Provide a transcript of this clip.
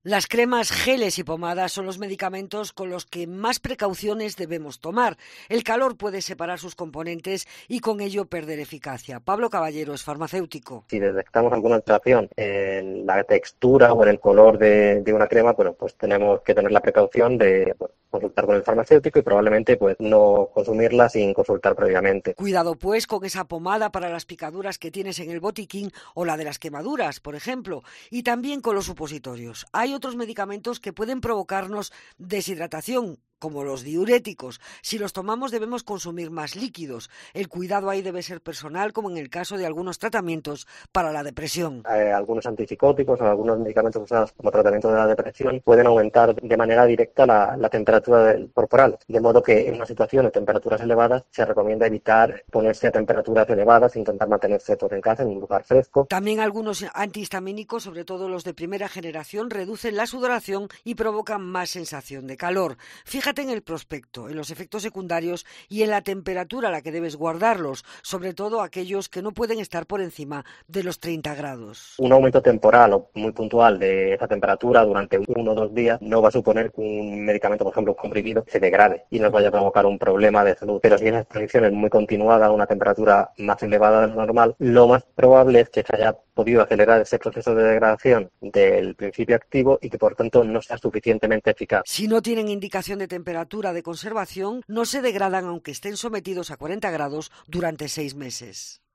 Las cremas, geles y pomadas son los medicamentos con los que más precauciones debemos tomar. El calor puede separar sus componentes y con ello perder eficacia. Pablo Caballero es farmacéutico. Si detectamos alguna alteración en la textura o en el color de una crema, bueno, pues tenemos que tener la precaución de consultar con el farmacéutico y probablemente pues no consumirla sin consultar previamente. Cuidado pues con esa pomada para las picaduras que tienes en el botiquín o la de las quemaduras, por ejemplo, y también con los supositorios. Hay otros medicamentos que pueden provocarnos deshidratación, como los diuréticos. Si los tomamos debemos consumir más líquidos. El cuidado ahí debe ser personal, como en el caso de algunos tratamientos para la depresión. Algunos antipsicóticos o algunos medicamentos usados como tratamiento de la depresión pueden aumentar de manera directa la temperatura corporal, de modo que en una situación de temperaturas elevadas se recomienda evitar ponerse a temperaturas elevadas e intentar mantenerse todo en casa, en un lugar fresco. También algunos antihistamínicos, sobre todo los de primera generación, reducen la sudoración y provocan más sensación de calor. Fíjate en el prospecto, en los efectos secundarios y en la temperatura a la que debes guardarlos, sobre todo aquellos que no pueden estar por encima de los 30 grados. Un aumento temporal o muy puntual de esa temperatura durante 1 o 2 días no va a suponer que un medicamento, por ejemplo un comprimido, se degrade y nos vaya a provocar un problema de salud. Pero si esa exposición es muy continuada a una temperatura más elevada de lo normal, lo más probable es que se haya podido acelerar ese proceso de degradación del principio activo y que por tanto no sea suficientemente eficaz. Si no tienen indicación de temperatura de conservación, no se degradan aunque estén sometidos a 40 grados durante 6 meses.